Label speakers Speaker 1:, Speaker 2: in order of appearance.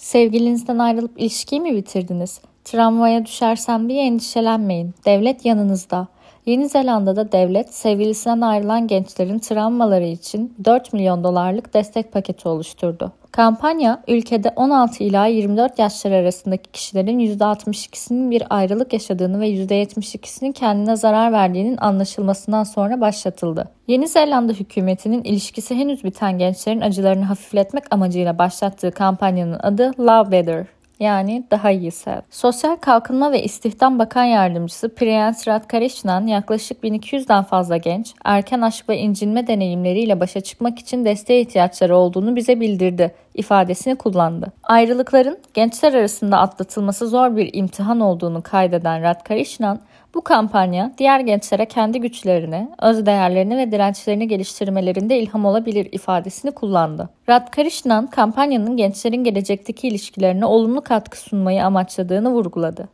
Speaker 1: Sevgilinizden ayrılıp ilişkiyi mi bitirdiniz? Travmaya düşersem diye endişelenmeyin. Devlet yanınızda. Yeni Zelanda'da devlet, sevgilisinden ayrılan gençlerin travmaları için 4 milyon dolarlık destek paketi oluşturdu. Kampanya, ülkede 16 ila 24 yaşlar arasındaki kişilerin %62'sinin bir ayrılık yaşadığını ve %72'sinin kendine zarar verdiğinin anlaşılmasından sonra başlatıldı. Yeni Zelanda hükümetinin ilişkisi henüz biten gençlerin acılarını hafifletmek amacıyla başlattığı kampanyanın adı Love Better. Yani daha iyi sev. Sosyal Kalkınma ve İstihdam Bakan Yardımcısı Priyansh Radhakrishnan yaklaşık 1200'den fazla genç, erken aşk ve incinme deneyimleriyle başa çıkmak için desteğe ihtiyaçları olduğunu bize bildirdi ifadesini kullandı. Ayrılıkların gençler arasında atlatılması zor bir imtihan olduğunu kaydeden Radhakrishnan, bu kampanya diğer gençlere kendi güçlerini, öz değerlerini ve dirençlerini geliştirmelerinde ilham olabilir ifadesini kullandı. Radhakrishnan, kampanyanın gençlerin gelecekteki ilişkilerine olumlu katkı sunmayı amaçladığını vurguladı.